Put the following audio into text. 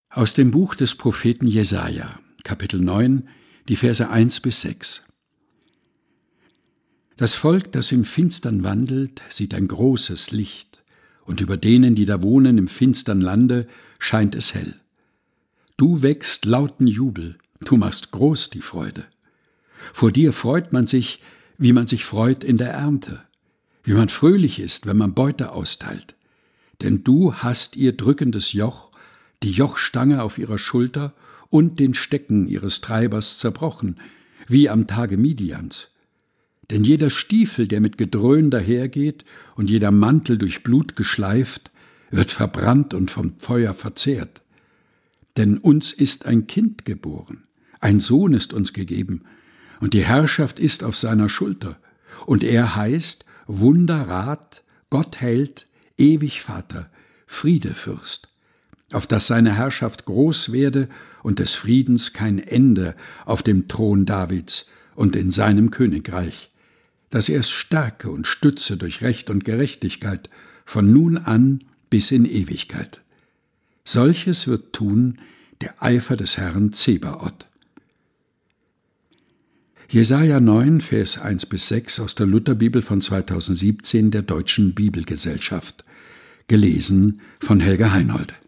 Aus dem Buch des Propheten Jesaja, Kapitel 9, die Verse 1-6. Das Volk, das im Finstern wandelt, sieht ein großes Licht, und über denen, die da wohnen im finstern Lande, scheint es hell. Du wächst lauten Jubel, du machst groß die Freude. Vor dir freut man sich, wie man sich freut in der Ernte, wie man fröhlich ist, wenn man Beute austeilt. Denn du hast ihr drückendes Joch, die Jochstange auf ihrer Schulter und den Stecken ihres Treibers zerbrochen, wie am Tage Midians. Denn jeder Stiefel, der mit Gedröhn dahergeht und jeder Mantel durch Blut geschleift, wird verbrannt und vom Feuer verzehrt. Denn uns ist ein Kind geboren, ein Sohn ist uns gegeben, und die Herrschaft ist auf seiner Schulter. Und er heißt Wunderrat, Gottheld, ewig Vater, Friedefürst, auf dass seine Herrschaft groß werde und des Friedens kein Ende auf dem Thron Davids und in seinem Königreich, dass er es stärke und stütze durch Recht und Gerechtigkeit von nun an bis in Ewigkeit. Solches wird tun der Eifer des Herrn Zebaoth. Jesaja 9, Vers 1-6 aus der Lutherbibel von 2017 der Deutschen Bibelgesellschaft. Gelesen von Helga Heinold.